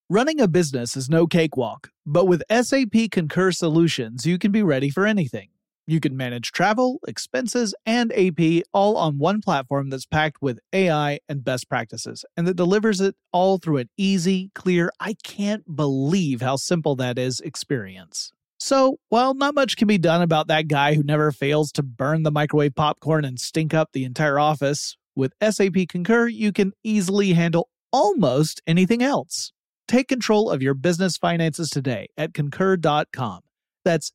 Running a business is no cakewalk, but with SAP Concur Solutions, you can be ready for anything. You can manage travel, expenses, and AP all on one platform that's packed with AI and best practices, and that delivers it all through an easy, clear, I can't believe how simple that is experience. So, while not much can be done about that guy who never fails to burn the microwave popcorn and stink up the entire office, with SAP Concur, you can easily handle almost anything else. Take control of your business finances today at Concur.com. That's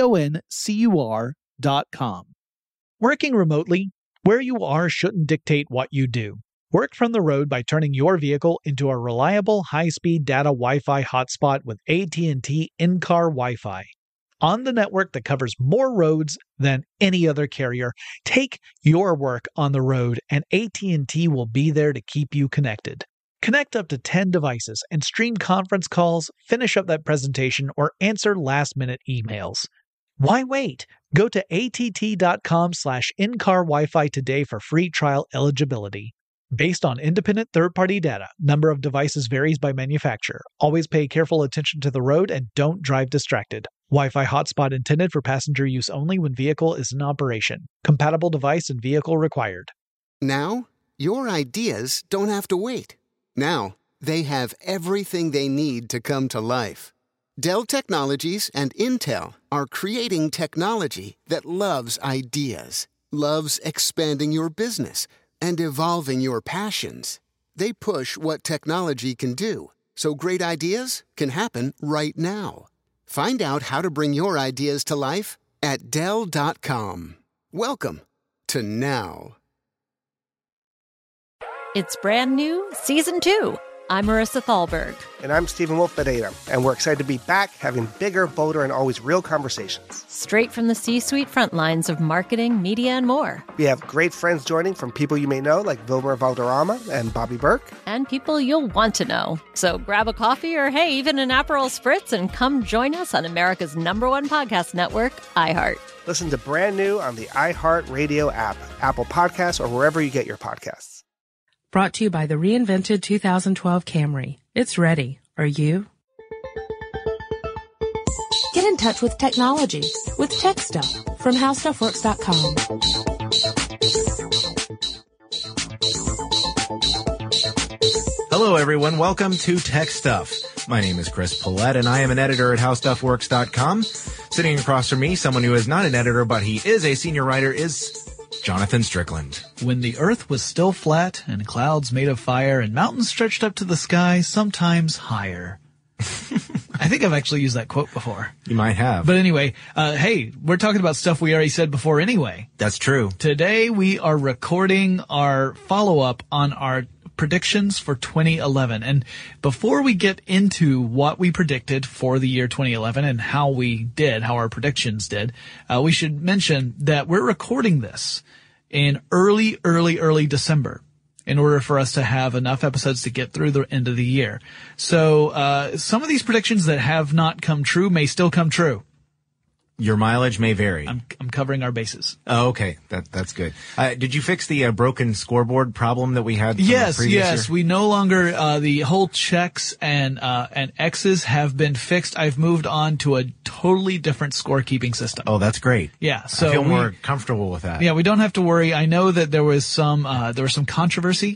CONCUR.com. Working remotely, where you are shouldn't dictate what you do. Work from the road by turning your vehicle into a reliable high-speed data Wi-Fi hotspot with AT&T in-car Wi-Fi. On the network that covers more roads than any other carrier, take your work on the road and AT&T will be there to keep you connected. Connect up to 10 devices and stream conference calls, finish up that presentation, or answer last-minute emails. Why wait? Go to att.com/in-car Wi-Fi today for free trial eligibility. Based on independent third-party data, number of devices varies by manufacturer. Always pay careful attention to the road and don't drive distracted. Wi-Fi hotspot intended for passenger use only when vehicle is in operation. Compatible device and vehicle required. Now, your ideas don't have to wait. Now, they have everything they need to come to life. Dell Technologies and Intel are creating technology that loves ideas, loves expanding your business, and evolving your passions. They push what technology can do, so great ideas can happen right now. Find out how to bring your ideas to life at Dell.com. Welcome to now. It's brand new, Season 2. I'm Marissa Thalberg. And I'm Stephen Wolf-Pereira, and we're excited to be back having bigger, bolder, and always real conversations. Straight from the C-suite front lines of marketing, media, and more. We have great friends joining from people you may know, like Wilmer Valderrama and Bobby Burke. And people you'll want to know. So grab a coffee or, hey, even an Aperol Spritz and come join us on America's #1 podcast network, iHeart. Listen to Brand New on the iHeart Radio app, Apple Podcasts, or wherever you get your podcasts. Brought to you by the reinvented 2012 Camry. It's ready. Are you? Get in touch with technology with Tech Stuff from HowStuffWorks.com. Hello, everyone. Welcome to Tech Stuff. My name is Chris Pollette, and I am an editor at HowStuffWorks.com. Sitting across from me, someone who is not an editor, but he is a senior writer, is Jonathan Strickland. When the earth was still flat and clouds made of fire and mountains stretched up to the sky, sometimes higher. I think I've actually used that quote before. You might have. But anyway, hey, we're talking about stuff we already said before anyway. That's true. Today we are recording our follow-up on our predictions for 2011. And before we get into what we predicted for the year 2011 and how we did, how our predictions did, we should mention that we're recording this in early December in order for us to have enough episodes to get through the end of the year. So some of these predictions that have not come true may still come true. Your mileage may vary. I'm covering our bases. Oh, okay. That's good. Did you fix the broken scoreboard problem that we had? Yes. Year? We no longer the whole checks and X's have been fixed. I've moved on to a totally different scorekeeping system. Oh, that's great. Yeah. So I feel more comfortable with that. Yeah, we don't have to worry. I know that there was some controversy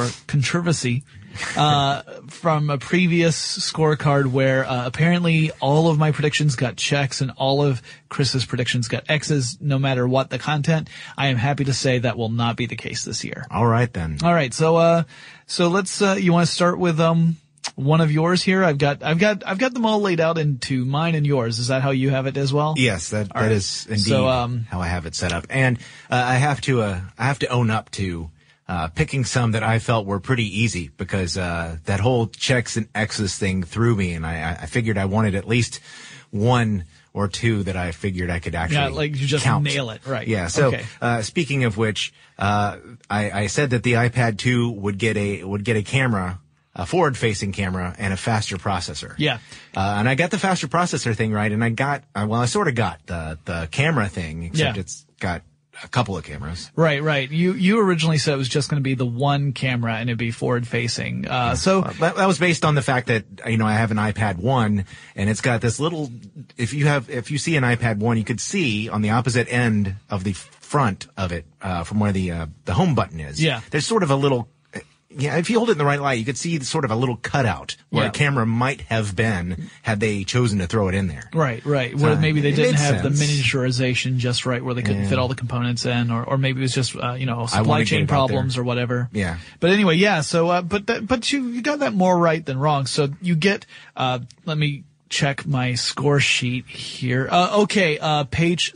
from a previous scorecard where apparently all of my predictions got checks and all of Chris's predictions got X's no matter what the content. I am happy to say that will not be the case this year. All right then. All right. So let's you want to start with one of yours here? I've got them all laid out into mine and yours. Is that how you have it as well? Yes, that is indeed how I have it set up. And I have to own up to picking some that I felt were pretty easy because that whole checks and X's thing threw me, and I figured I wanted at least one or two that I figured I could actually you just count. Nail it, right? Yeah. So okay. Speaking of which, I said that the iPad 2 would get a camera, a forward-facing camera, and a faster processor. Yeah. And I got the faster processor thing right, and I sort of got the camera thing, except it's got a couple of cameras. Right. You originally said it was just going to be the one camera and it'd be forward facing. So that was based on the fact that, I have an iPad 1 and it's got this little, if you see an iPad 1, you could see on the opposite end of the front of it, from where the home button is. Yeah. There's sort of a little, if you hold it in the right light, you could see sort of a little cutout where a camera might have been had they chosen to throw it in there. Right. Well, maybe they didn't have the miniaturization just right where they couldn't fit all the components in, or maybe it was just, supply chain problems or whatever. Yeah. But anyway, so, but you got that more right than wrong. So you get, let me check my score sheet here. Page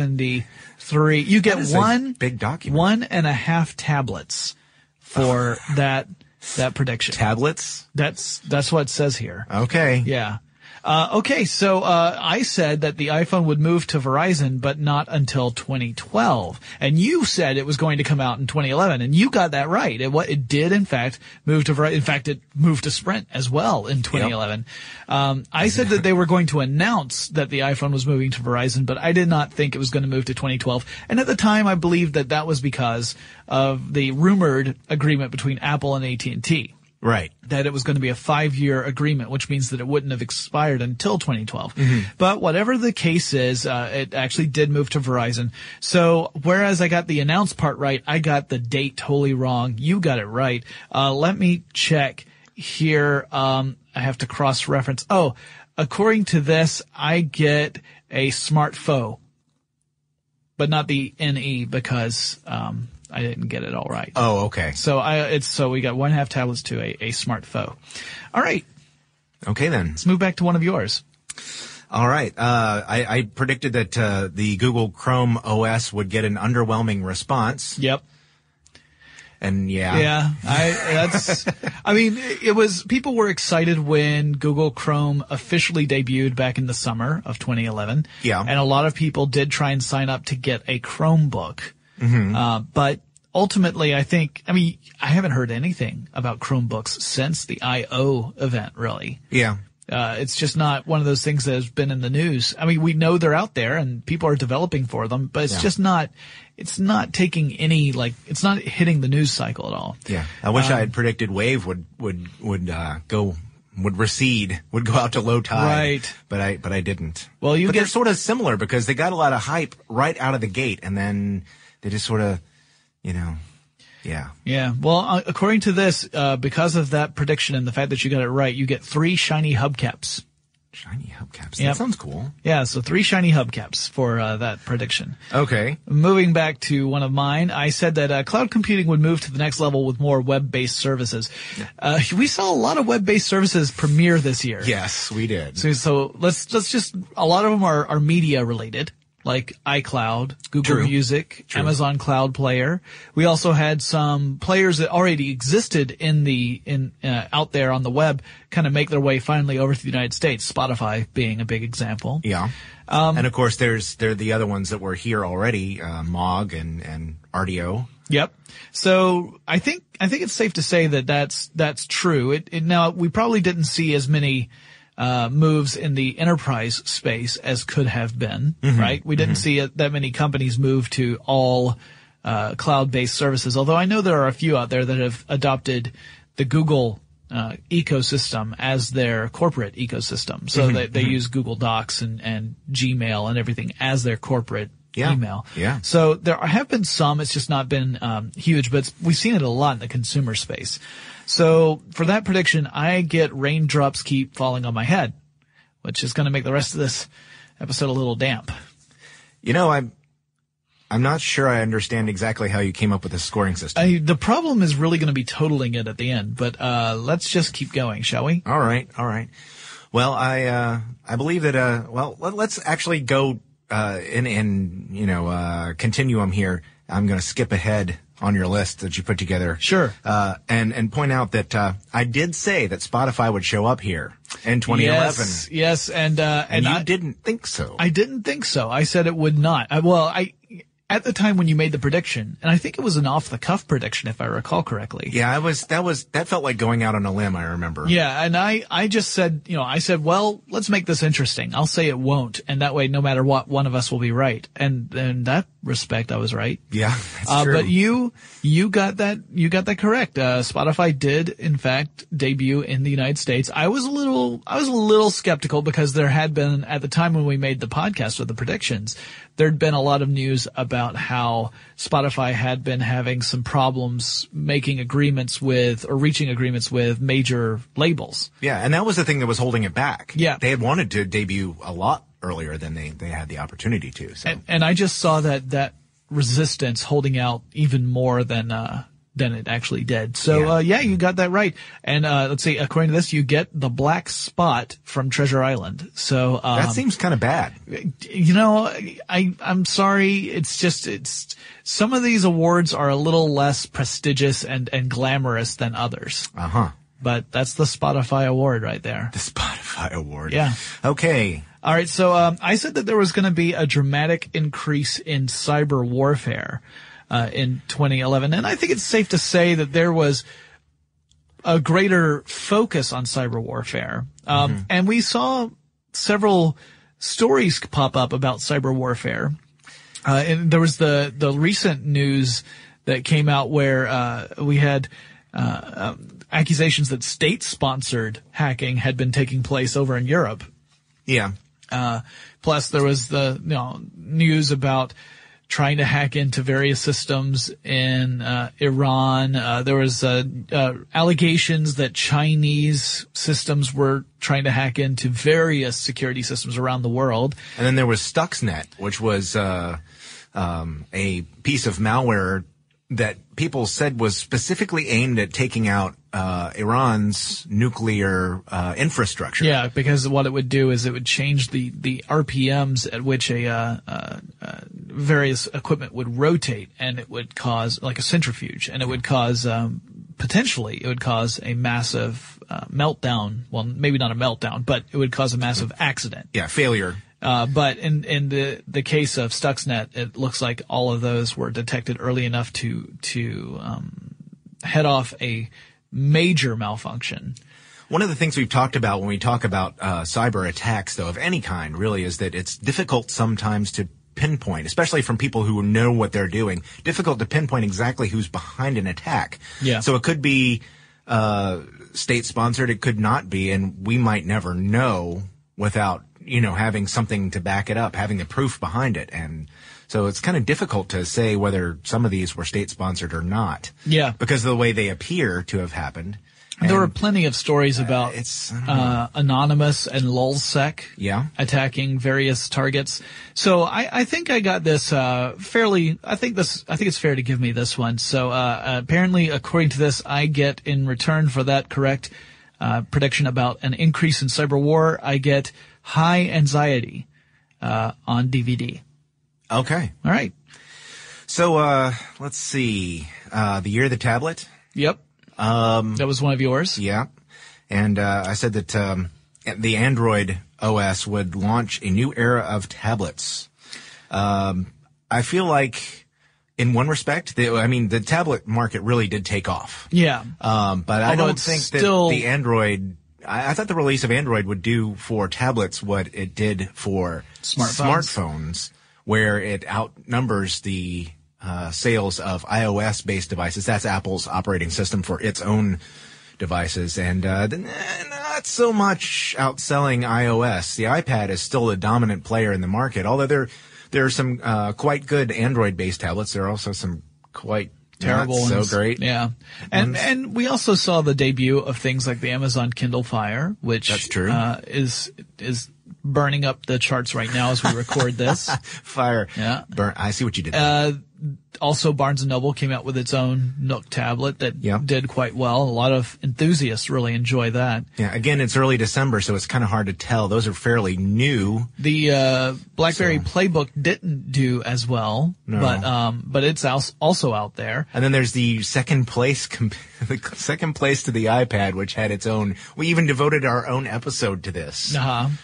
73. You get one big document. 1.5 tablets for that prediction. Tablets? That's what it says here. Okay. Yeah. So I said that the iPhone would move to Verizon, but not until 2012. And you said it was going to come out in 2011, and you got that right. It did, in fact, move to Verizon. In fact, it moved to Sprint as well in 2011. Yep. I said that they were going to announce that the iPhone was moving to Verizon, but I did not think it was going to move to 2012. And at the time, I believed that was because of the rumored agreement between Apple and AT&T. Right. That it was going to be a 5-year agreement, which means that it wouldn't have expired until 2012. Mm-hmm. But whatever the case is, it actually did move to Verizon. So whereas I got the announced part right, I got the date totally wrong. You got it right. Let me check here. I have to cross-reference. According to this, I get a smartphone, but not the NE because, I didn't get it all right. Oh, okay. So we got 1.5 tablets to a smartphone. All right. Okay then. Let's move back to one of yours. All right. I predicted that the Google Chrome OS would get an underwhelming response. Yep. And people were excited when Google Chrome officially debuted back in the summer of 2011. Yeah. And a lot of people did try and sign up to get a Chromebook. Mm-hmm. But ultimately, I haven't heard anything about Chromebooks since the I/O event, really. Yeah. It's just not one of those things that has been in the news. I mean, we know they're out there and people are developing for them, but it's just not, it's not taking any, it's not hitting the news cycle at all. Yeah. I wish I had predicted Wave would recede, would go out to low tide. Right. But I didn't. Well, they're sort of similar because they got a lot of hype right out of the gate and then they just sort of, yeah. Yeah. Well, according to this, because of that prediction and the fact that you got it right, you get 3 shiny hubcaps. Shiny hubcaps. Yep. That sounds cool. Yeah. So 3 shiny hubcaps for that prediction. Okay. Moving back to one of mine, I said that cloud computing would move to the next level with more web-based services. We saw a lot of web-based services premiere this year. Yes, we did. So let's just, a lot of them are media related. Like iCloud, Google True. Music, True. Amazon Cloud Player. We also had some players that already existed out there on the web kind of make their way finally over to the United States, Spotify being a big example. Yeah. And of course there are the other ones that were here already, Mog and Rdio. Yep. So I think it's safe to say that that's true. Now we probably didn't see as many moves in the enterprise space as could have been, mm-hmm. right? We didn't see that many companies move to all cloud-based services, although I know there are a few out there that have adopted the Google ecosystem as their corporate ecosystem. So they use Google Docs and Gmail and everything as their corporate email. Yeah. So there have been some, it's just not been huge, but we've seen it a lot in the consumer space. So for that prediction, I get raindrops keep falling on my head, which is going to make the rest of this episode a little damp. I'm not sure I understand exactly how you came up with this scoring system. The problem is really going to be totaling it at the end, but let's just keep going, shall we? All right. Well, I believe that let's actually go in continuum here. I'm going to skip ahead on your list that you put together. Sure. And point out that I did say that Spotify would show up here in 2011. Yes, and you didn't think so. I didn't think so. I said it would not. At the time when you made the prediction, and I think it was an off-the-cuff prediction, if I recall correctly. Yeah, that felt like going out on a limb, I remember. Yeah, and I just said, let's make this interesting. I'll say it won't, and that way, no matter what, one of us will be right. And then that respect, I was right. Yeah, that's true. But you got that correct. Spotify did, in fact, debut in the United States. I was a little skeptical because there had been, at the time when we made the podcast with the predictions, there'd been a lot of news about how Spotify had been having some problems making agreements with, or reaching agreements with, major labels. Yeah, and that was the thing that was holding it back. Yeah. They had wanted to debut a lot earlier than they had the opportunity to. So. And I just saw that resistance holding out even more than it actually did. So, you got that right. And, let's see, according to this, you get the black spot from Treasure Island. So, that seems kind of bad. You know, I'm sorry. It's some of these awards are a little less prestigious and glamorous than others. Uh-huh. But that's the Spotify award right there. The Spotify award. Yeah. Okay. All right. So, I said that there was going to be a dramatic increase in cyber warfare, in 2011. And I think it's safe to say that there was a greater focus on cyber warfare. And we saw several stories pop up about cyber warfare. And there was the recent news that came out where, we had, accusations that state-sponsored hacking had been taking place over in Europe. Yeah. Plus there was the, news about trying to hack into various systems in, Iran. There was, allegations that Chinese systems were trying to hack into various security systems around the world. And then there was Stuxnet, which was, a piece of malware that people said was specifically aimed at taking out Iran's nuclear infrastructure. Yeah, because what it would do is it would change the RPMs at which various equipment would rotate, and it would cause like a centrifuge, and it would cause potentially it would cause a massive meltdown. Well, maybe not a meltdown, but it would cause a massive accident. Yeah, failure. But in the case of Stuxnet, it looks like all of those were detected early enough to head off a major malfunction. One of the things we've talked about when we talk about cyber attacks, though, of any kind, really, is that it's difficult sometimes to pinpoint, especially from people who know what they're doing, difficult to pinpoint exactly who's behind an attack. Yeah. So it could be state-sponsored, it could not be, and we might never know without having something to back it up, having the proof behind it. And so it's kind of difficult to say whether some of these were state-sponsored or not. Yeah. Because of the way they appear to have happened. There were plenty of stories about Anonymous and Lulzsec attacking various targets. So I think I got this fairly. I think it's fair to give me this one. So apparently, according to this, I get in return for that correct prediction about an increase in cyber war, I get high anxiety on DVD. Okay. All right. So let's see. The Year of the Tablet. Yep. That was one of yours. Yeah. And I said that the Android OS would launch a new era of tablets. I feel like in one respect, the tablet market really did take off. Yeah. But I don't think that the Android, I thought the release of Android would do for tablets what it did for smartphones, where it outnumbers the sales of iOS-based devices. That's Apple's operating system for its own devices, and not so much outselling iOS. The iPad is still the dominant player in the market, although there are some quite good Android-based tablets. There are also some quite terrible not ones. So great. Yeah. And we also saw the debut of things like the Amazon Kindle Fire, which that's true. Is burning up the charts right now as we record this. Fire. Yeah. I see what you did there. Also, Barnes & Noble came out with its own Nook tablet that did quite well. A lot of enthusiasts really enjoy that. Yeah, again, it's early December, so it's kind of hard to tell. Those are fairly new. The BlackBerry Playbook didn't do as well, but it's also out there. And then there's the second place to the iPad, which had its own. We even devoted our own episode to this.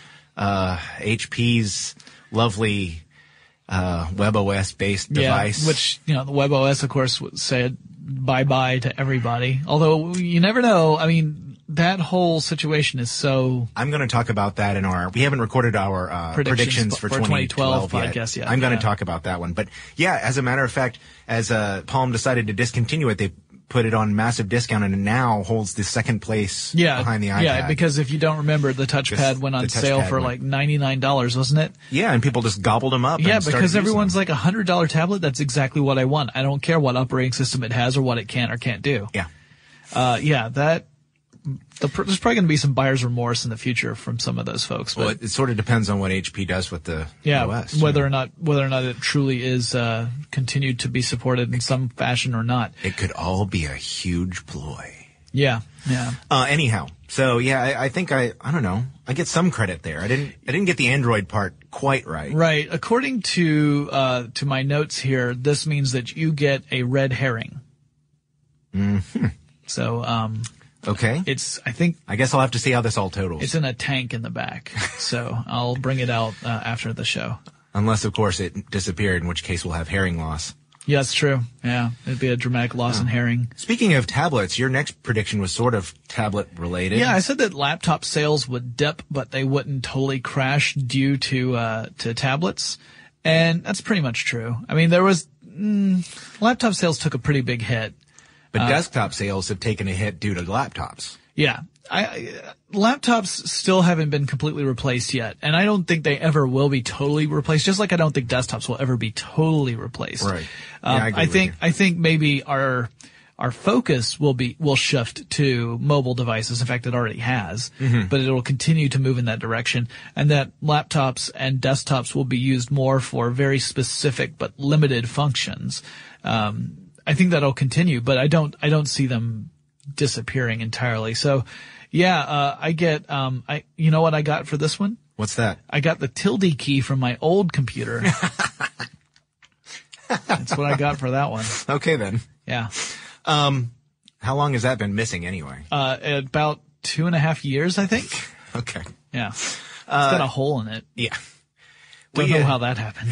HP's lovely WebOS based device. Which, the WebOS, of course, said bye-bye to everybody. Although you never know. I mean, that whole situation is so. I'm going to talk about that we haven't recorded our predictions for 2012 podcast yet. I'm going to talk about that one. But yeah, as a matter of fact, as Palm decided to discontinue it, they put it on massive discount and it now holds the second place behind the iPad. Yeah, because if you don't remember, the touchpad went on sale for like $99, wasn't it? Yeah, and people just gobbled them up. Yeah, because everyone's like $100 tablet, that's exactly what I want. I don't care what operating system it has or what it can or can't do. Yeah. There's probably going to be some buyer's remorse in the future from some of those folks. But well, it sort of depends on what HP does with the OS. Whether or not it truly is continued to be supported in some fashion or not. It could all be a huge ploy. Yeah. Anyhow, so yeah, I think I don't know. I get some credit there. I didn't get the Android part quite right. Right. According to my notes here, this means that you get a red herring. Mm-hmm. So okay. I guess I'll have to see how this all totals. It's in a tank in the back, so I'll bring it out after the show. Unless, of course, it disappeared, in which case we'll have herring loss. Yeah, that's true. Yeah, it'd be a dramatic loss in herring. Speaking of tablets, your next prediction was sort of tablet-related. Yeah, I said that laptop sales would dip, but they wouldn't totally crash due to tablets, and that's pretty much true. I mean, laptop sales took a pretty big hit. But desktop sales have taken a hit due to laptops. Yeah. Laptops still haven't been completely replaced yet, and I don't think they ever will be totally replaced, just like I don't think desktops will ever be totally replaced. Right. Yeah, I think maybe our focus will shift to mobile devices. In fact, it already has, but it'll continue to move in that direction, and that laptops and desktops will be used more for very specific but limited functions. I think that'll continue, but I don't see them disappearing entirely. So, yeah, I get, you know what I got for this one? What's that? I got the tilde key from my old computer. That's what I got for that one. Okay, then. Yeah. How long has that been missing anyway? About 2.5 years, I think. Okay. Yeah. It's got a hole in it. Yeah. Don't know how that happened.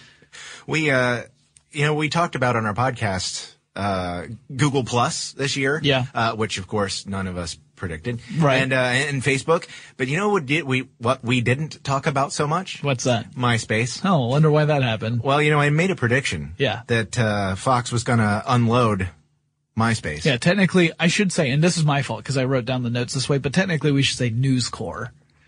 We talked about on our podcast, Google Plus this year. Yeah. Which of course none of us predicted. Right. And Facebook. But you know what we didn't talk about so much? What's that? MySpace. Oh, I wonder why that happened. Well, I made a prediction. Yeah. That, Fox was gonna unload MySpace. Yeah, technically I should say, and this is my fault because I wrote down the notes this way, but technically we should say News Corp.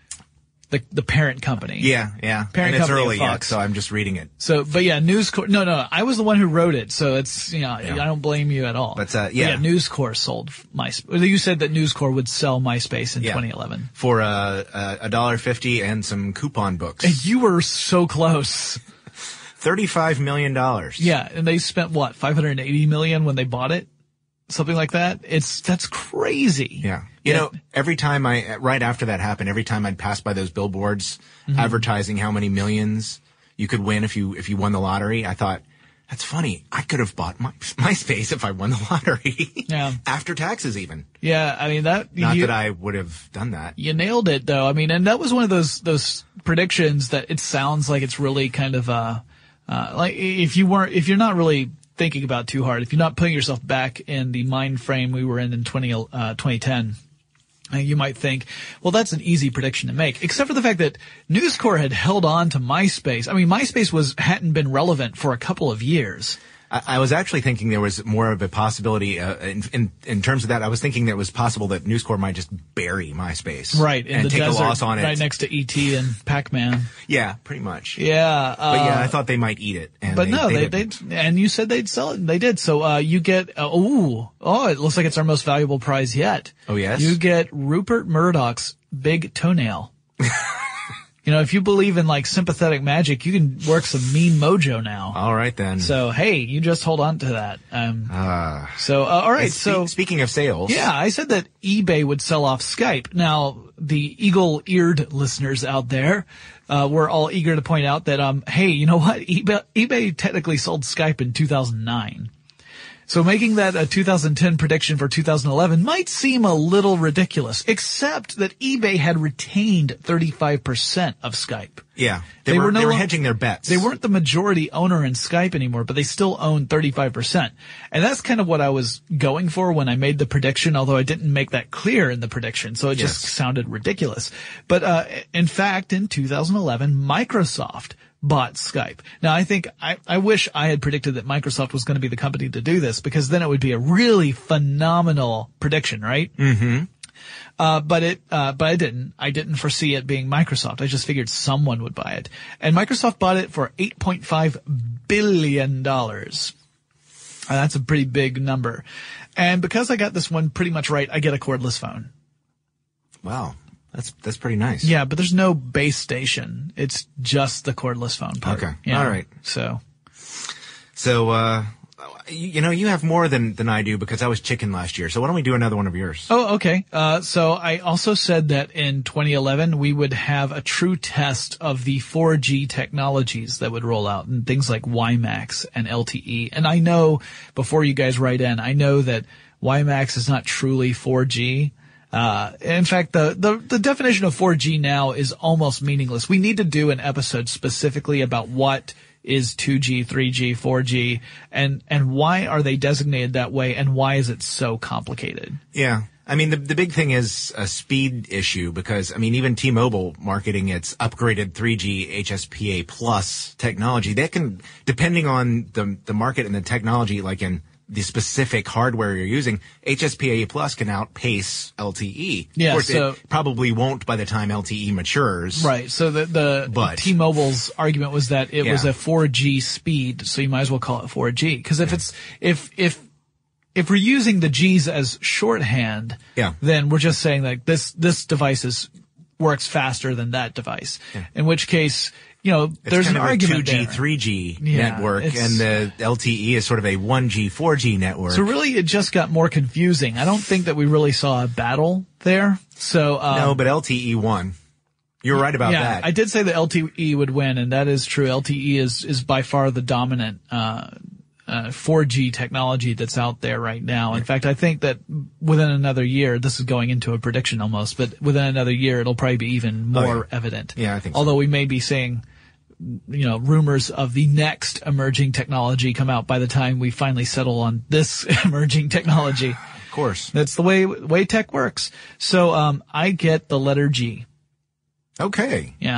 The parent company. Yeah. Parent and it's company early of Fox. yet, so I'm just reading it. So, but yeah, News Corp. No, I was the one who wrote it, so it's, I don't blame you at all. But, yeah. News Corp sold MySpace. You said that News Corp would sell MySpace in 2011. For, $1.50 and some coupon books. And you were so close. $35 million. Yeah, and they spent what, $580 million when they bought it? Something like that. That's crazy. Yeah. Every time right after that happened, every time I'd pass by those billboards advertising how many millions you could win if you won the lottery, I thought, that's funny. I could have bought MySpace if I won the lottery. Yeah. After taxes even. Yeah. I mean, that I would have done that. You nailed it though. I mean, and that was one of those predictions that it sounds like it's really kind of, like if you're not really thinking about too hard, if you're not putting yourself back in the mind frame we were in 2010, you might think, well, that's an easy prediction to make, except for the fact that News Corp had held on to MySpace. I mean, MySpace hadn't been relevant for a couple of years. I was actually thinking there was more of a possibility in terms of that. I was thinking that it was possible that News Corp might just bury MySpace, right, in and the take desert, a loss on it, right next to E.T. and Pac-Man. Yeah, pretty much. Yeah, but yeah, I thought they might eat it, and but they and you said they'd sell it, and they did. So you get it looks like it's our most valuable prize yet. Oh yes, you get Rupert Murdoch's big toenail. If you believe in like sympathetic magic, you can work some mean mojo now. All right then. So hey, you just hold on to that. All right. So speaking of sales, yeah, I said that eBay would sell off Skype. Now the eagle-eared listeners out there, were all eager to point out that hey, you know what? eBay technically sold Skype in 2009. So making that a 2010 prediction for 2011 might seem a little ridiculous, except that eBay had retained 35% of Skype. Yeah. They were hedging their bets. They weren't the majority owner in Skype anymore, but they still own 35%. And that's kind of what I was going for when I made the prediction, although I didn't make that clear in the prediction, so it just sounded ridiculous. But in fact, in 2011, Microsoft bought Skype. Now, I think I wish I had predicted that Microsoft was going to be the company to do this, because then it would be a really phenomenal prediction, right? Mm-hmm. But I didn't. I didn't foresee it being Microsoft. I just figured someone would buy it. And Microsoft bought it for $8.5 billion. That's a pretty big number. And because I got this one pretty much right, I get a cordless phone. Wow. That's pretty nice. Yeah, but there's no base station. It's just the cordless phone part. Okay. Yeah. All right. So, you have more than I do, because I was chicken last year. So why don't we do another one of yours? Oh, okay. So I also said that in 2011 we would have a true test of the 4G technologies that would roll out, and things like WiMAX and LTE. And I know, before you guys write in, I know that WiMAX is not truly 4G. In fact, the definition of 4G now is almost meaningless. We need to do an episode specifically about what is 2G, 3G, 4G, and why are they designated that way, and why is it so complicated? Yeah. I mean, the big thing is a speed issue, because, I mean, even T-Mobile marketing its upgraded 3G HSPA Plus technology, they can, depending on the market and the technology, like in the specific hardware you're using, HSPA Plus can outpace LTE. Yeah, of course, it probably won't by the time LTE matures. Right. So the T-Mobile's argument was that it was a 4G speed, so you might as well call it 4G. Because if we're using the G's as shorthand, then we're just saying like this device works faster than that device. Yeah. In which case, there's an argument there. It's kind of a 2G, 3G network, and the LTE is sort of a 1G, 4G network. So really, it just got more confusing. I don't think that we really saw a battle there. So no, but LTE won. You're right about that. I did say that LTE would win, and that is true. LTE is by far the dominant 4G technology that's out there right now. In fact, I think that within another year, this is going into a prediction almost, but within another year, it'll probably be even more evident. Yeah, I think so. Although we may be seeing rumors of the next emerging technology come out by the time we finally settle on this emerging technology. Of course. That's the way tech works. So, I get the letter G. Okay. Yeah.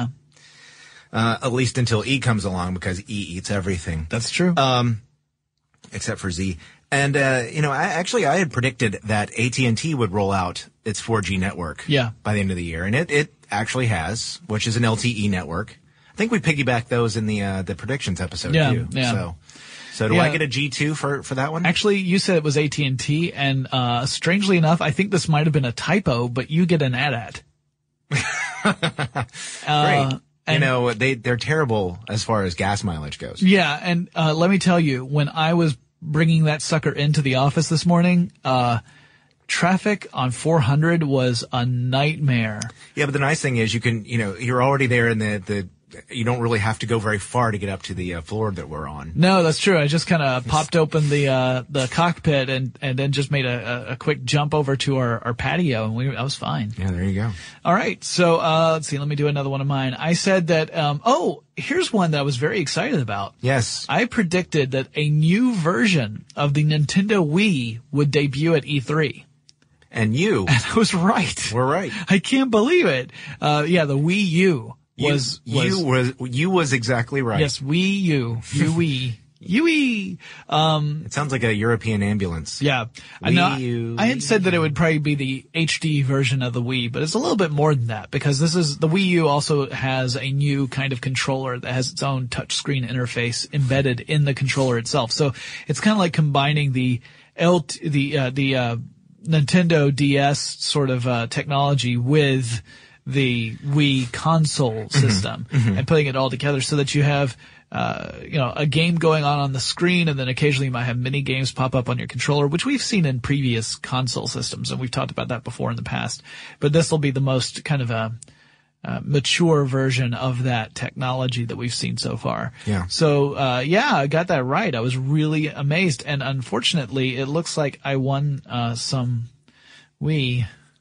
At least until E comes along, because E eats everything. That's true. Except for Z. And, I had predicted that AT&T would roll out its 4G network. By the end of the year. And it actually has, which is an LTE network. I think we piggybacked those in the predictions episode too. Yeah. So do I get a G2 for that one? Actually, you said it was AT&T, and strangely enough, I think this might have been a typo, but you get an AT-AT. Great. They're terrible as far as gas mileage goes. Yeah, and let me tell you, when I was bringing that sucker into the office this morning, traffic on 400 was a nightmare. Yeah, but the nice thing is you can, you're already there in you don't really have to go very far to get up to the floor that we're on. No, that's true. I just kind of popped open the cockpit and then just made a quick jump over to our patio, and I was fine. Yeah, there you go. All right. So, let's see. Let me do another one of mine. I said that, here's one that I was very excited about. Yes. I predicted that a new version of the Nintendo Wii would debut at E3. And I was right. We're right. I can't believe it. The Wii U. You was exactly right. Yes, Wii U. Wii. It sounds like a European ambulance. Yeah. I had said that it would probably be the HD version of the Wii, but it's a little bit more than that, because the Wii U also has a new kind of controller that has its own touchscreen interface embedded in the controller itself. So it's kind of like combining the Nintendo DS sort of technology with the Wii console system and putting it all together so that you have, a game going on the screen, and then occasionally you might have mini games pop up on your controller, which we've seen in previous console systems, and we've talked about that before in the past. But this will be the most kind of mature version of that technology that we've seen so far. Yeah. So, I got that right. I was really amazed. And unfortunately, it looks like I won, some Wii.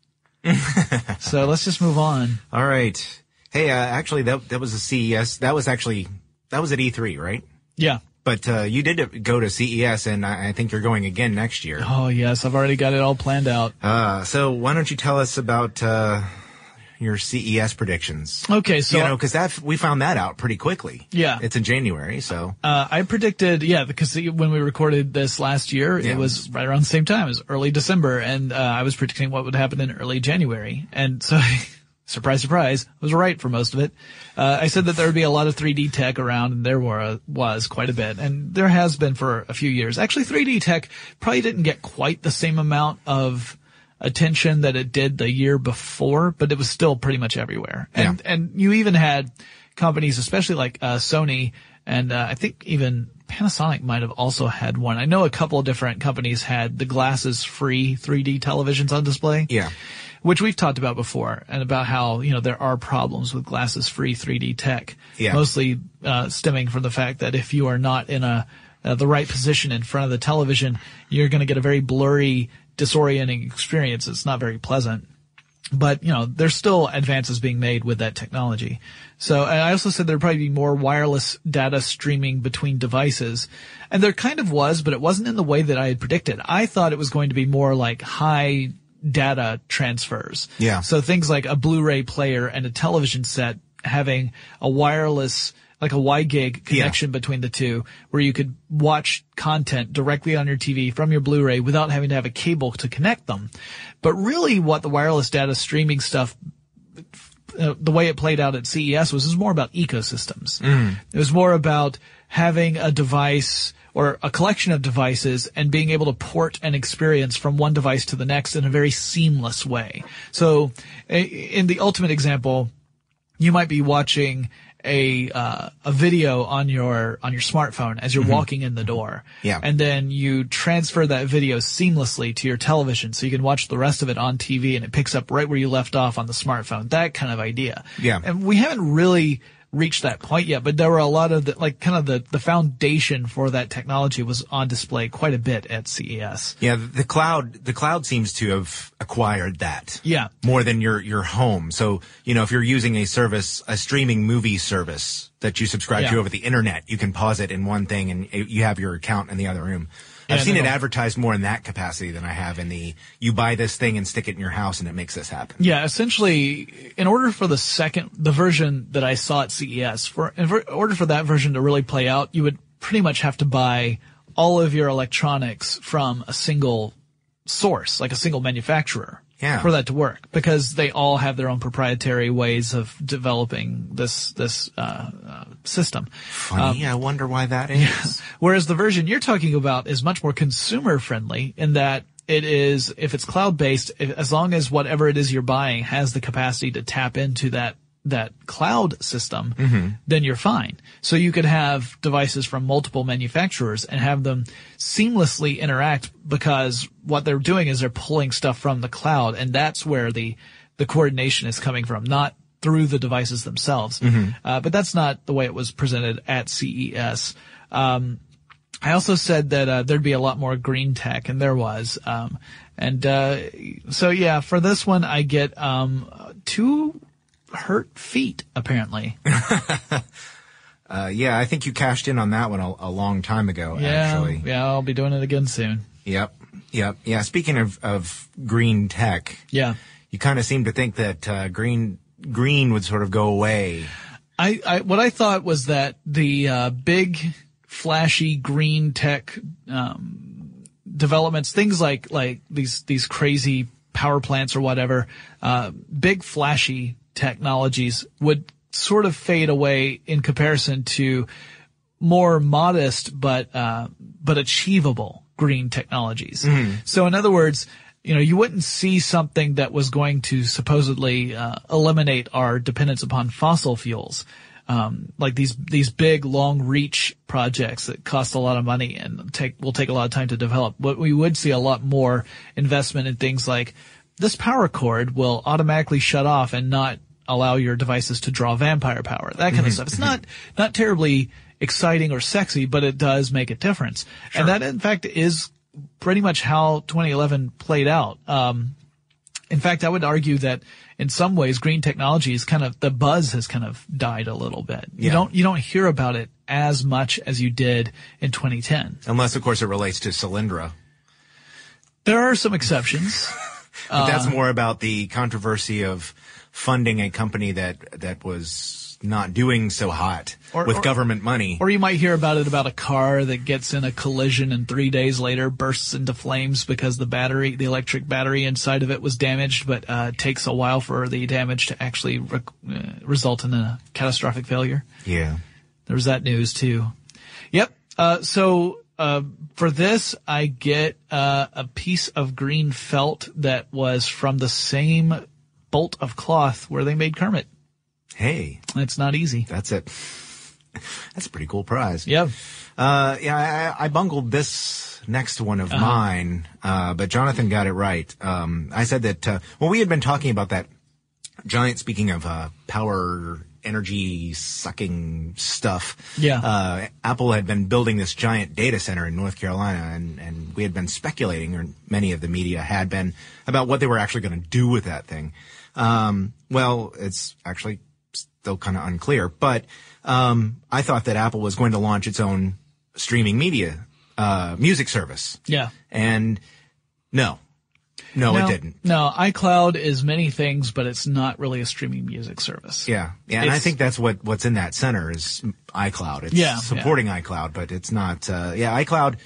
So let's just move on. All right. Hey, actually, that was a CES. That was at E3, right? Yeah. But, you did go to CES, and I think you're going again next year. Oh, yes. I've already got it all planned out. So why don't you tell us about, your CES predictions? Okay, so because we found that out pretty quickly. Yeah, it's in January. So I predicted, because when we recorded this last year, it was right around the same time. It was early December, and I was predicting what would happen in early January, and so surprise, surprise, I was right for most of it. I said that there would be a lot of 3D tech around, and there was quite a bit, and there has been for a few years. Actually, 3D tech probably didn't get quite the same amount of attention that it did the year before, but it was still pretty much everywhere. And you even had companies, especially like Sony, and I think even Panasonic might have also had one. I know a couple of different companies had the glasses-free 3D televisions on display. Yeah. Which we've talked about before, and about how, there are problems with glasses-free 3D tech. Yeah. Mostly stemming from the fact that if you are not in the right position in front of the television, you're going to get a very blurry, disorienting experience. It's not very pleasant. But, there's still advances being made with that technology. So, and I also said there'd probably be more wireless data streaming between devices. And there kind of was, but it wasn't in the way that I had predicted. I thought it was going to be more like high data transfers. Yeah. So things like a Blu-ray player and a television set having a wireless, like a WiGig connection between the two, where you could watch content directly on your TV from your Blu-ray without having to have a cable to connect them. But really what the wireless data streaming stuff, the way it played out at CES was more about ecosystems. It was more about having a device or a collection of devices and being able to port an experience from one device to the next in a very seamless way. So in the ultimate example, you might be watching a video on your smartphone as you're walking in the door. Yeah. And then you transfer that video seamlessly to your television so you can watch the rest of it on TV and it picks up right where you left off on the smartphone. That kind of idea. Yeah. And we haven't really reached that point yet, but there were a lot of the foundation for that technology was on display quite a bit at CES. Yeah, the cloud seems to have acquired that. Yeah. More than your home. So, if you're using a streaming movie service that you subscribe to over the internet, you can pause it in one thing and you have your account in the other room. I've seen it advertised more in that capacity than I have in you buy this thing and stick it in your house and it makes this happen. Yeah, essentially, in order for the version that I saw at CES, in order for that version to really play out, you would pretty much have to buy all of your electronics from a single source, like a single manufacturer. Yeah. For that to work, because they all have their own proprietary ways of developing this system. Funny, I wonder why that is. Yeah. Whereas the version you're talking about is much more consumer friendly in that it is, if it's cloud based, as long as whatever it is you're buying has the capacity to tap into that cloud system, then you're fine. So you could have devices from multiple manufacturers and have them seamlessly interact, because what they're doing is they're pulling stuff from the cloud, and that's where the coordination is coming from, not through the devices themselves. But that's not the way it was presented at CES. I also said that there'd be a lot more green tech, and there was. So yeah, for this one I get 2 hurt feet, apparently. Yeah, I think you cashed in on that one a long time ago, actually. Yeah, I'll be doing it again soon. Yep. Yeah, speaking of green tech, you kind of seem to think that green would sort of go away. What I thought was that the big, flashy green tech developments, things like these crazy power plants or whatever, big, flashy technologies would sort of fade away in comparison to more modest but achievable green technologies. So in other words, you wouldn't see something that was going to supposedly eliminate our dependence upon fossil fuels, like these big long reach projects that cost a lot of money and will take a lot of time to develop. But we would see a lot more investment in things like this power cord will automatically shut off and not allow your devices to draw vampire power, that kind of stuff. It's not terribly exciting or sexy, but it does make a difference. Sure. And that, in fact, is pretty much how 2011 played out. In fact, I would argue that in some ways, green technology is the buzz has kind of died a little bit. Yeah. You don't hear about it as much as you did in 2010. Unless, of course, it relates to Solyndra. There are some exceptions. But that's more about the controversy of funding a company that was not doing so hot with government money. Or you might hear about a car that gets in a collision and 3 days later bursts into flames because the electric battery inside of it was damaged, but takes a while for the damage to actually result in a catastrophic failure. Yeah. There was that news too. Yep. So for this, I get a piece of green felt that was from the same bolt of cloth where they made Kermit. Hey. It's not easy. That's it. That's a pretty cool prize. Yeah. I bungled this next one of mine, but Jonathan got it right. I said that, we had been talking about that giant, speaking of power energy sucking stuff. Yeah. Apple had been building this giant data center in North Carolina, and we had been speculating, or many of the media had been, about what they were actually going to do with that thing. Well, it's actually still kind of unclear, but I thought that Apple was going to launch its own streaming media music service. Yeah. And no, it didn't. No, iCloud is many things, but it's not really a streaming music service. Yeah. And I think that's what's in that center is iCloud. It's supporting iCloud, but it's not, iCloud.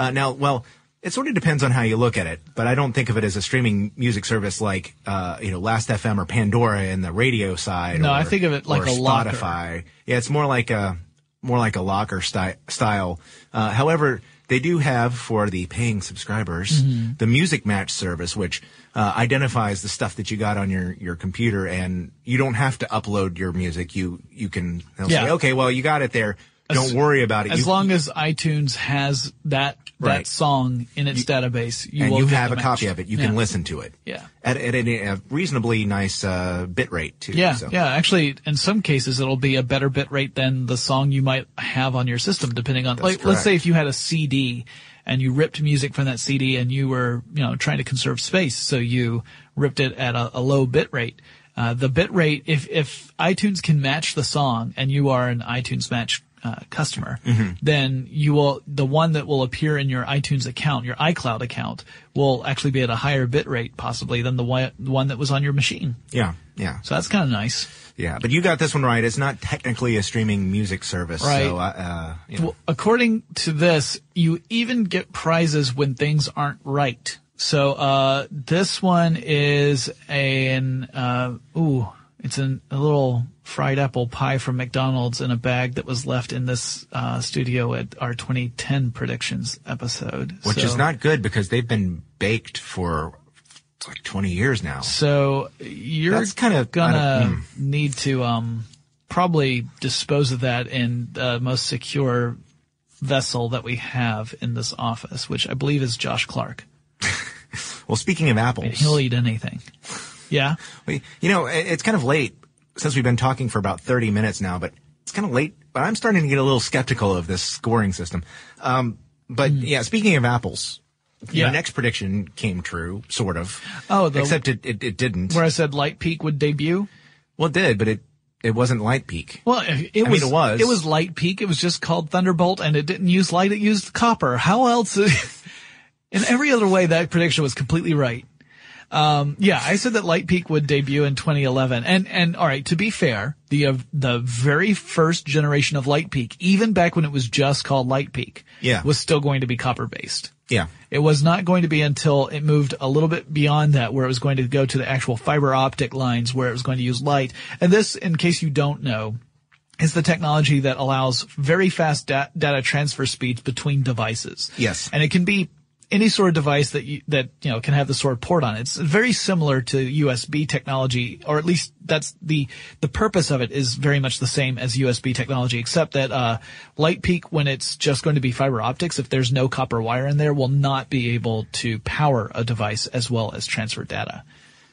It sort of depends on how you look at it, but I don't think of it as a streaming music service like, Last.fm or Pandora in the radio side. No, I think of it like a locker. Spotify. Yeah, it's more like a locker style. However, they do have for the paying subscribers, the Music Match service, which, identifies the stuff that you got on your computer, and you don't have to upload your music. They'll say, okay, well, you got it there. Don't worry about it. As long as iTunes has that song in its database, you have a copy of it. You can listen to it. Yeah. At a reasonably nice bit rate too. Yeah. So. Yeah. Actually, in some cases, it'll be a better bit rate than the song you might have on your system, depending on. Let's say if you had a CD and you ripped music from that CD and you were trying to conserve space, so you ripped it at a low bit rate. The bit rate, if iTunes can match the song and you are an iTunes Match customer, then the one that will appear in your iTunes account, your iCloud account, will actually be at a higher bit rate possibly than the one that was on your machine. Yeah, yeah. So that's kind of nice. Yeah, but you got this one right. It's not technically a streaming music service. Right. So, Well, according to this, you even get prizes when things aren't right. So, this one is it's a little fried apple pie from McDonald's in a bag that was left in this studio at our 2010 predictions episode. Which is not good because they've been baked for like 20 years now. So you're gonna need to probably dispose of that in the most secure vessel that we have in this office, which I believe is Josh Clark. Well, speaking of apples, he'll eat anything. Yeah. It's kind of late since we've been talking for about 30 minutes now, but it's kind of late. But I'm starting to get a little skeptical of this scoring system. Speaking of apples, your next prediction came true, sort of. Except it didn't. Where I said Light Peak would debut? Well, it did, but it wasn't Light Peak. Well, it was. It was Light Peak. It was just called Thunderbolt, and it didn't use light. It used copper. How else? In every other way, that prediction was completely right. I said that Light Peak would debut in 2011. And all right, to be fair, the very first generation of Light Peak, even back when it was just called Light Peak, was still going to be copper based. Yeah. It was not going to be until it moved a little bit beyond that where it was going to go to the actual fiber optic lines where it was going to use light. And this, in case you don't know, is the technology that allows very fast data transfer speeds between devices. Yes. And it can be any sort of device that can have the sort of port on it. It's very similar to USB technology, or at least that's the purpose of it is very much the same as USB technology, except that Light Peak, when it's just going to be fiber optics, if there's no copper wire in there, will not be able to power a device as well as transfer data.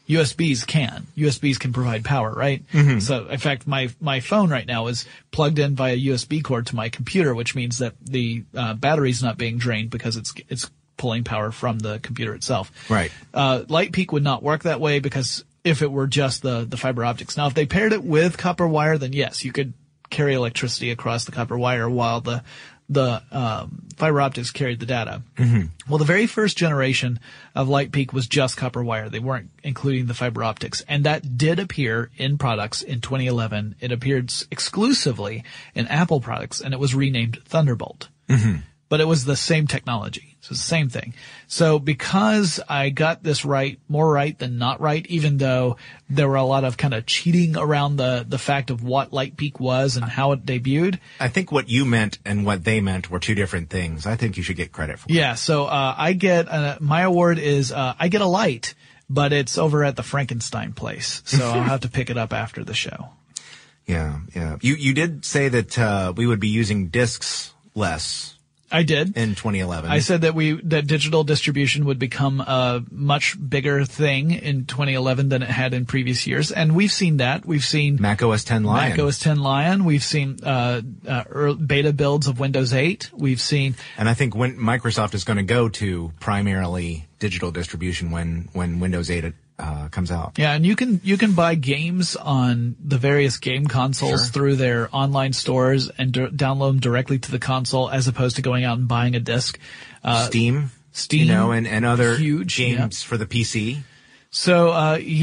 USBs can. USBs can provide power, right? Mm-hmm. So, in fact, my phone right now is plugged in via USB cord to my computer, which means that the battery's not being drained because it's pulling power from the computer itself. Right. LightPeak would not work that way because if it were just the fiber optics. Now, if they paired it with copper wire, then yes, you could carry electricity across the copper wire while the fiber optics carried the data. Mm-hmm. Well, the very first generation of LightPeak was just copper wire. They weren't including the fiber optics. And that did appear in products in 2011. It appeared exclusively in Apple products, and it was renamed Thunderbolt. Mm-hmm. But it was the same technology. So it's the same thing. So because I got this right, more right than not right, even though there were a lot of kind of cheating around the fact of what LightPeak was and how it debuted. I think what you meant and what they meant were two different things. I think you should get credit for it. Yeah. So, I get, my award is, I get a light, but it's over at the Frankenstein place. So I'll have to pick it up after the show. Yeah. Yeah. You did say that, we would be using discs less. I did. In 2011. I said that digital distribution would become a much bigger thing in 2011 than it had in previous years. And we've seen that. We've seen Mac OS X Lion. Mac OS X Lion. We've seen, beta builds of Windows 8. We've seen. And I think when Microsoft is going to go to primarily digital distribution when Windows 8 comes out. Yeah, and you can buy games on the various game consoles through their online stores and download them directly to the console as opposed to going out and buying a disc. Steam, you know, and other games for the PC. So,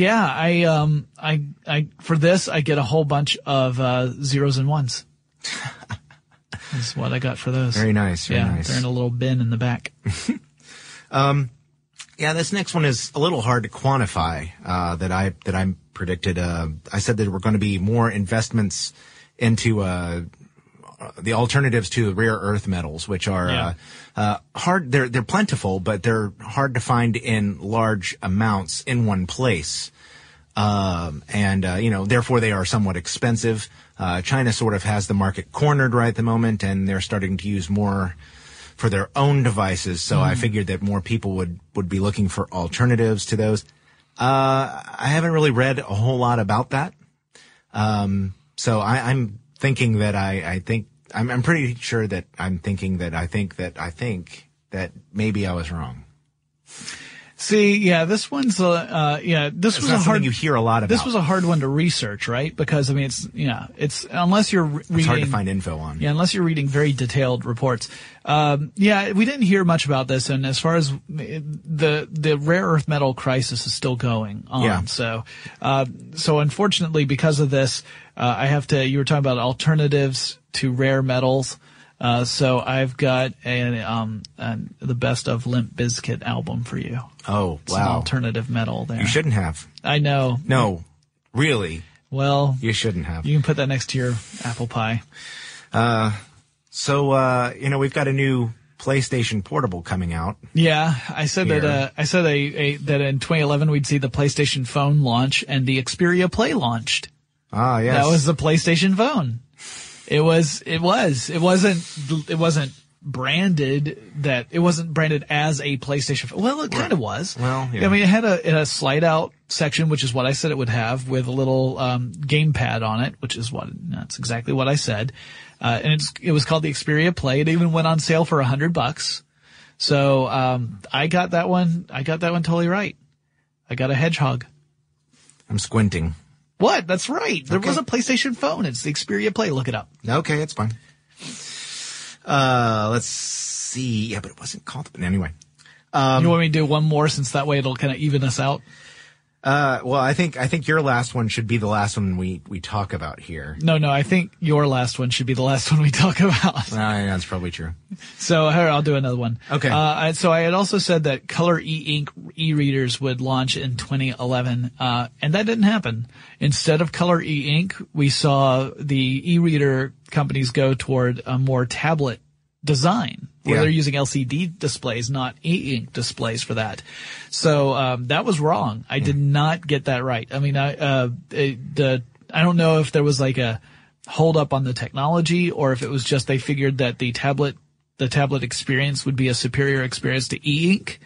I for this, I get a whole bunch of, zeros and ones. That's what I got for those. Very nice. Very nice. They're in a little bin in the back. Yeah, this next one is a little hard to quantify, that I predicted. I said that there were going to be more investments into, the alternatives to rare earth metals, which are, hard. They're plentiful, but they're hard to find in large amounts in one place. Therefore they are somewhat expensive. China sort of has the market cornered right at the moment, and they're starting to use more for their own devices. So I figured that more people would be looking for alternatives to those. I haven't really read a whole lot about that. So I'm thinking that I'm pretty sure that I'm thinking that I think that maybe I was wrong. See, yeah, this one's, this was a hard, you hear a lot about. This was a hard one to research, right? Because, I mean, it's, unless you're reading. It's hard to find info on. Yeah, unless you're reading very detailed reports. We didn't hear much about this, and as far as the rare earth metal crisis is still going on. Yeah. So unfortunately, because of this, you were talking about alternatives to rare metals. So I've got the best of Limp Bizkit album for you. Oh, it's an alternative metal there. You shouldn't have. I know. No, really. Well, you shouldn't have. You can put that next to your apple pie. We've got a new PlayStation Portable coming out. Yeah, I said here. That in 2011 we'd see the PlayStation Phone launch and the Xperia Play launched. Ah, yes. That was the PlayStation Phone. It wasn't branded as a PlayStation. Well, it kind of was. Well, yeah. I mean, it had a slide out section, which is what I said it would have, with a little, gamepad on it, that's exactly what I said. And it was called the Xperia Play. It even went on sale for $100. So, I got that one totally right. I got a Hedgehog. I'm squinting. What? That's right. There was a PlayStation Phone. It's the Xperia Play. Look it up. Okay, it's fine. Let's see. Yeah, but it wasn't called. Anyway. You want me to do one more, since that way it'll kind of even us out? Well, I think your last one should be the last one we talk about here. No, I think your last one should be the last one we talk about. That's probably true. So here, I'll do another one. Okay. So I had also said that Color e-ink e-readers would launch in 2011, and that didn't happen. Instead of Color e-ink, we saw the e-reader companies go toward a more tablet design, where they're using LCD displays, not e-ink displays for that. So, that was wrong. I did not get that right. I mean, I don't know if there was like a hold up on the technology, or if it was just they figured that the tablet experience would be a superior experience to e-ink.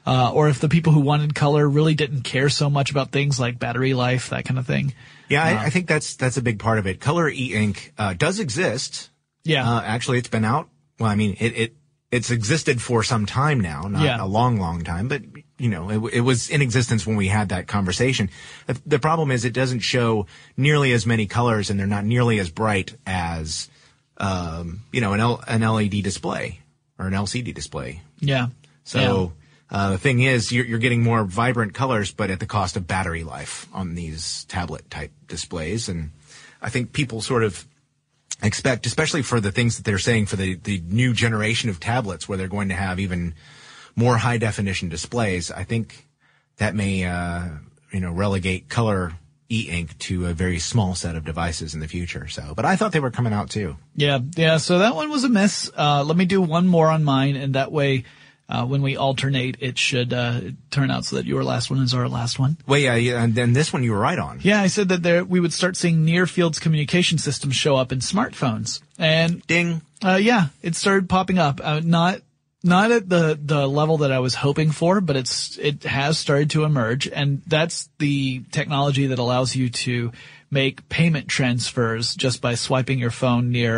or if the people who wanted color really didn't care so much about things like battery life, that kind of thing. Yeah, I think that's a big part of it. Color e-ink does exist. Yeah. Actually, it's been out. Well, I mean, it's existed for some time now, not a long, long time, but it was in existence when we had that conversation. The problem is it doesn't show nearly as many colors, and they're not nearly as bright as, an LED display or an LCD display. Yeah. So, the thing is, you're getting more vibrant colors, but at the cost of battery life on these tablet type displays. And I think people sort of expect, especially for the things that they're saying for the new generation of tablets where they're going to have even more high definition displays, I think that may, relegate color e-ink to a very small set of devices in the future. So, but I thought they were coming out too. Yeah. So that one was a miss. Let me do one more on mine, and that way, when we alternate, it should turn out so that your last one is our last one. Well, yeah, and then this one you were right on. Yeah, I said that we would start seeing near-fields communication systems show up in smartphones. And ding. It started popping up. Not at the level that I was hoping for, but it has started to emerge, and that's the technology that allows you to make payment transfers just by swiping your phone near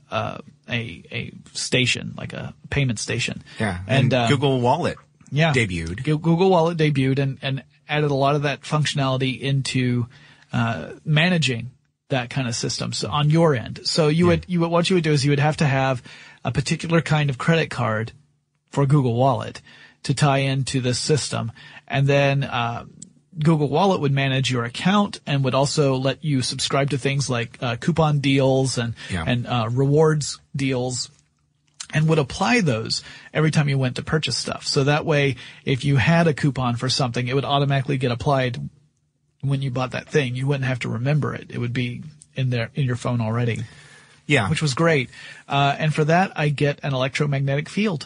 a station, like a payment station. Yeah, and Google Wallet debuted. Google Wallet debuted and added a lot of that functionality into managing that kind of system, so on your end. So what you would do is you would have to have a particular kind of credit card for Google Wallet to tie into this system, and then Google Wallet would manage your account and would also let you subscribe to things like coupon deals and rewards deals, and would apply those every time you went to purchase stuff. So that way, if you had a coupon for something, it would automatically get applied when you bought that thing. You wouldn't have to remember it. It would be in your phone already. Yeah. Which was great. And for that, I get an electromagnetic field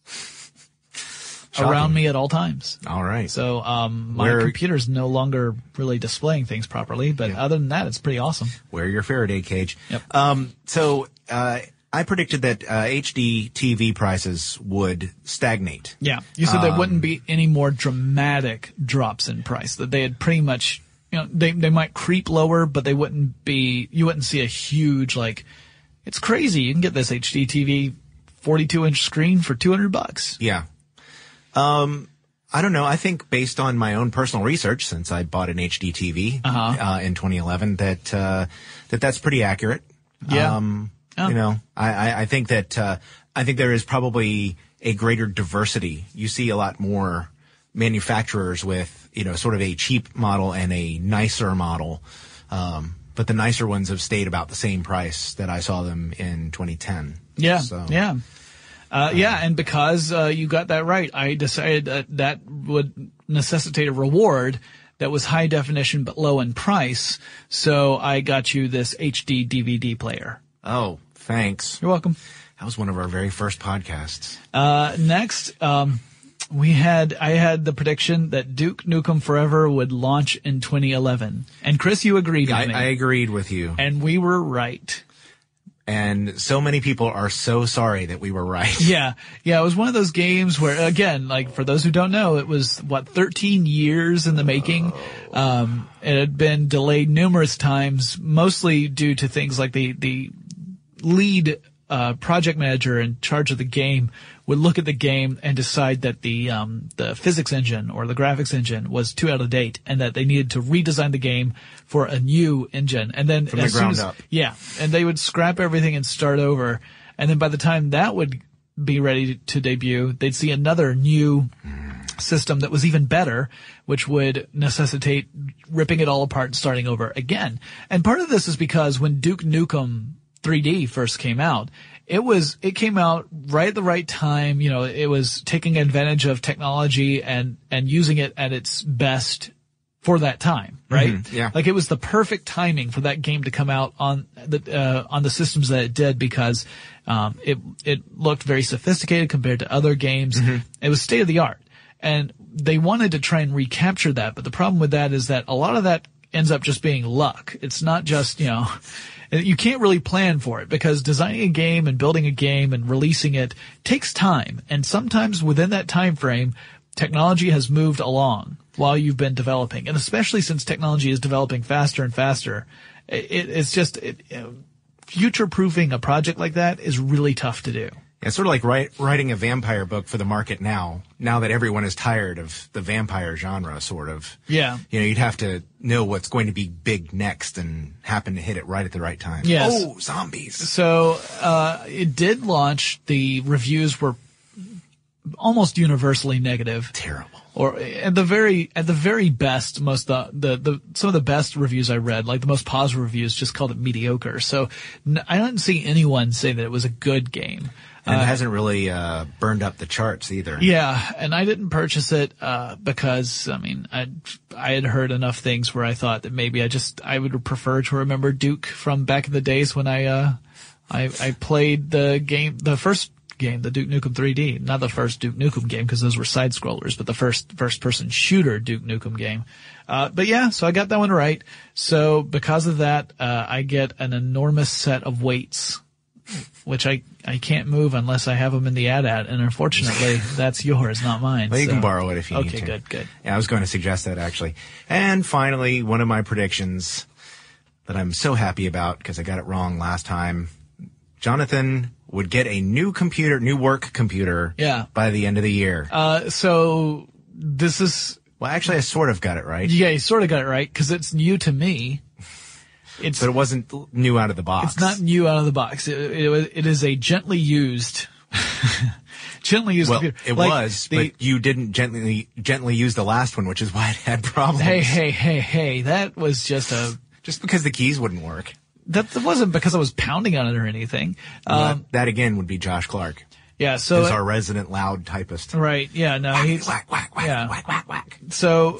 around me at all times. All right. So my computer's no longer really displaying things properly, but other than that, it's pretty awesome. Wear your Faraday cage. Yep. So I predicted that HD TV prices would stagnate. Yeah. You said there wouldn't be any more dramatic drops in price, that they had pretty much, they might creep lower, but you wouldn't see a huge, it's crazy. You can get this HD TV 42-inch screen for $200. Yeah. I don't know. I think based on my own personal research, since I bought an HD TV in 2011, that's pretty accurate. Yeah. I think that I think there is probably a greater diversity. You see a lot more manufacturers with sort of a cheap model and a nicer model, but the nicer ones have stayed about the same price that I saw them in 2010. Yeah. So. Yeah. And because you got that right, I decided that would necessitate a reward that was high definition but low in price. So I got you this HD DVD player. Oh, thanks. You're welcome. That was one of our very first podcasts. Next, I had the prediction that Duke Nukem Forever would launch in 2011. And Chris, you agreed with me. I agreed with you. And we were right. And so many people are so sorry that we were right. Yeah. It was one of those games where, again, for those who don't know, it was 13 years in the making. It had been delayed numerous times, mostly due to things like the lead project manager in charge of the game would look at the game and decide that the physics engine or the graphics engine was too out of date, and that they needed to redesign the game for a new engine. And then from the ground up. Yeah. And they would scrap everything and start over. And then by the time that would be ready to debut, they'd see another new system that was even better, which would necessitate ripping it all apart and starting over again. And part of this is because when Duke Nukem 3D first came out, it came out right at the right time. It was taking advantage of technology and using it at its best for that time, right? Mm-hmm, yeah. It was the perfect timing for that game to come out on the systems that it did, because it looked very sophisticated compared to other games. Mm-hmm. It was state of the art, and they wanted to try and recapture that. But the problem with that is that a lot of that ends up just being luck. It's not just, you can't really plan for it, because designing a game and building a game and releasing it takes time. And sometimes within that time frame, technology has moved along while you've been developing, and especially since technology is developing faster and faster, it's just future-proofing a project like that is really tough to do. It's sort of like writing a vampire book for the market now that everyone is tired of the vampire genre, sort of. Yeah. You'd have to know what's going to be big next and happen to hit it right at the right time. Yes. Oh, zombies. So, it did launch. The reviews were almost universally negative. Terrible. Or at the very best, some of the best reviews I read, like the most positive reviews, just called it mediocre. So I didn't see anyone say that it was a good game. And it hasn't really burned up the charts either. Yeah, and I didn't purchase it because I had heard enough things where I thought that maybe I would prefer to remember Duke from back in the days when I played the first game, the Duke Nukem 3D, not the first Duke Nukem game because those were side scrollers, but the first person shooter Duke Nukem game. But yeah, so I got that one right. So because of that, I get an enormous set of weights, which I can't move unless I have them in the AT-AT, and unfortunately, that's yours, not mine. Well, you can borrow it if you need to. Okay, good. Yeah, I was going to suggest that, actually. And finally, one of my predictions that I'm so happy about because I got it wrong last time. Jonathan would get a new work computer by the end of the year. So this is... Well, actually, I sort of got it right. Yeah, you sort of got it right because it's new to me. But it wasn't new out of the box. It's not new out of the box. It is a gently used computer. It was, but you didn't gently use the last one, which is why it had problems. Hey, that was just because the keys wouldn't work. That wasn't because I was pounding on it or anything. That again would be Josh Clark. Yeah, so he's our resident loud typist. Right. Yeah. No. Whack, whack. So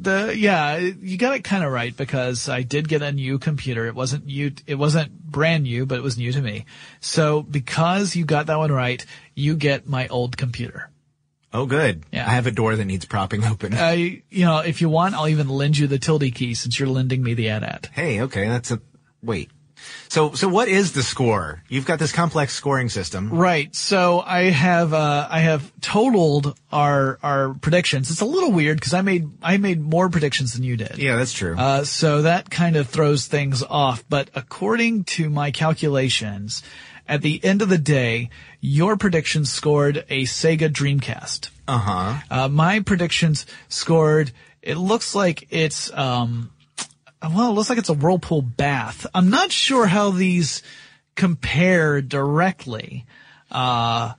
you got it kind of right because I did get a new computer. It wasn't brand new, but it was new to me. So because you got that one right, you get my old computer. Oh, good. Yeah. I have a door that needs propping open. If you want, I'll even lend you the tilde key since you're lending me the AT-AT. Hey, okay, wait. So what is the score? You've got this complex scoring system. Right. So I have totaled our predictions. It's a little weird because I made more predictions than you did. Yeah, that's true. So that kind of throws things off. But according to my calculations, at the end of the day, your predictions scored a Sega Dreamcast. Uh-huh. My predictions scored, it looks like it's, it looks like it's a Whirlpool bath. I'm not sure how these compare directly, but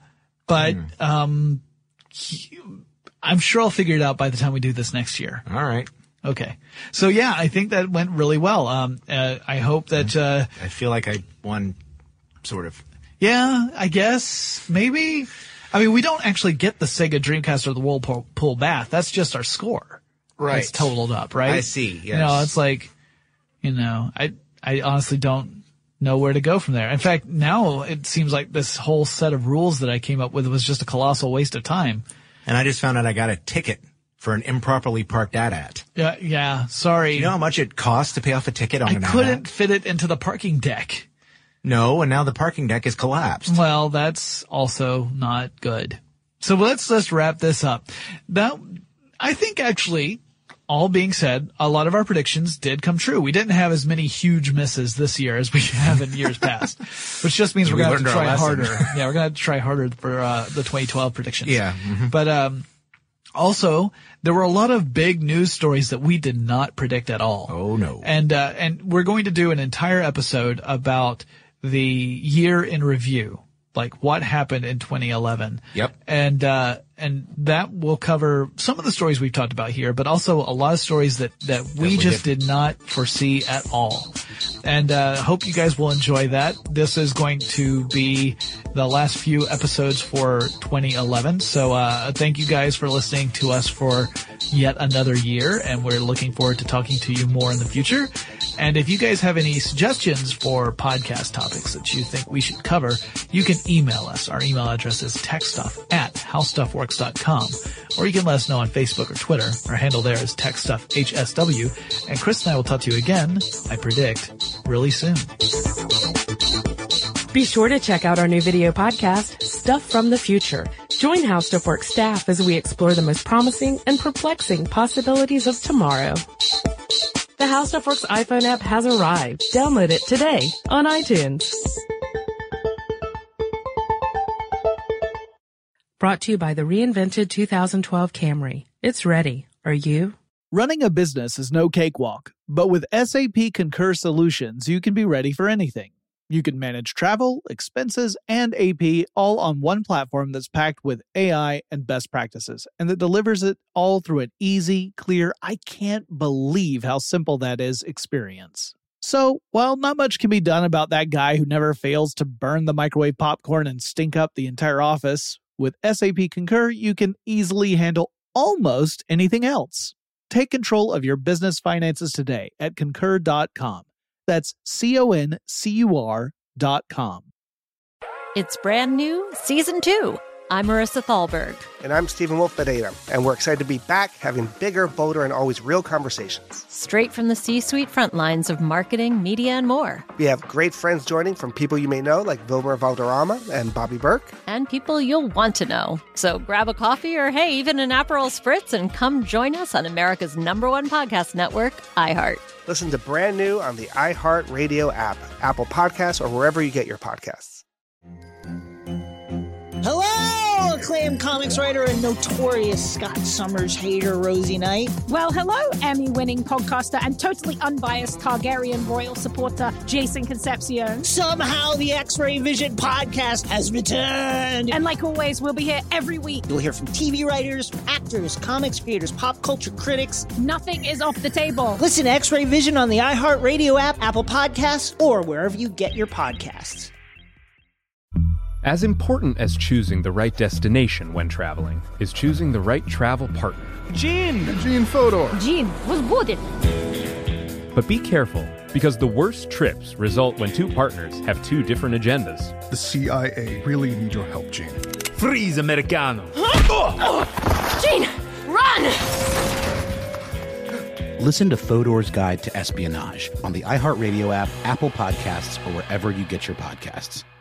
I'm sure I'll figure it out by the time we do this next year. All right. Okay. So yeah, I think that went really well. I hope that I feel like I won, sort of. Yeah, I guess maybe. I mean, we don't actually get the Sega Dreamcast or the Whirlpool bath. That's just our score. Right. It's totaled up, right? I see. Yes. It's like, I honestly don't know where to go from there. In fact, now it seems like this whole set of rules that I came up with was just a colossal waste of time. And I just found out I got a ticket for an improperly parked AT-AT. Yeah, sorry. Do you know how much it costs to pay off a ticket on an AT-AT? I couldn't fit it into the parking deck. No, and now the parking deck is collapsed. Well, that's also not good. So let's just wrap this up. Now, I think actually, all being said, a lot of our predictions did come true. We didn't have as many huge misses this year as we have in years past, which just means we're going to have to try harder. Yeah, we're going to have to try harder for the 2012 predictions. Yeah. Mm-hmm. But also, there were a lot of big news stories that we did not predict at all. Oh, no. And we're going to do an entire episode about the year in review, like what happened in 2011. Yep. And that will cover some of the stories we've talked about here, but also a lot of stories that we just did not foresee at all. And hope you guys will enjoy that. This is going to be the last few episodes for 2011. So thank you guys for listening to us for yet another year, and we're looking forward to talking to you more in the future. And if you guys have any suggestions for podcast topics that you think we should cover, you can email us. Our email address is techstuff@howstuffworks.com. Or you can let us know on Facebook or Twitter. Our handle there is techstuffhsw. And Chris and I will talk to you again, I predict, really soon. Be sure to check out our new video podcast, Stuff from the Future. Join HowStuffWorks staff as we explore the most promising and perplexing possibilities of tomorrow. The HowStuffWorks iPhone app has arrived. Download it today on iTunes. Brought to you by the reinvented 2012 Camry. It's ready. Are you? Running a business is no cakewalk, but with SAP Concur Solutions, you can be ready for anything. You can manage travel, expenses, and AP all on one platform that's packed with AI and best practices, and that delivers it all through an easy, clear, I can't believe how simple that is experience. So, while not much can be done about that guy who never fails to burn the microwave popcorn and stink up the entire office, with SAP Concur, you can easily handle almost anything else. Take control of your business finances today at concur.com. That's CONCUR.com. It's brand new, Season 2. I'm Marissa Thalberg. And I'm Stephen Wolf Bedeta, and we're excited to be back having bigger, bolder, and always real conversations. Straight from the C-suite front lines of marketing, media, and more. We have great friends joining from people you may know, like Wilmer Valderrama and Bobby Burke. And people you'll want to know. So grab a coffee or, hey, even an Aperol Spritz and come join us on America's #1 podcast network, iHeart. Listen to Brand New on the iHeart Radio app, Apple Podcasts, or wherever you get your podcasts. Hello, acclaimed comics writer and notorious Scott Summers hater, Rosie Knight. Well, hello, Emmy-winning podcaster and totally unbiased Targaryen royal supporter, Jason Concepcion. Somehow the X-Ray Vision podcast has returned. And like always, we'll be here every week. You'll hear from TV writers, actors, comics creators, pop culture critics. Nothing is off the table. Listen to X-Ray Vision on the iHeartRadio app, Apple Podcasts, or wherever you get your podcasts. As important as choosing the right destination when traveling is choosing the right travel partner. Gene Fodor. Gene was good. But be careful, because the worst trips result when two partners have two different agendas. The CIA really need your help, Gene. Freeze, Americano. Gene, run! Listen to Fodor's Guide to Espionage on the iHeartRadio app, Apple Podcasts, or wherever you get your podcasts.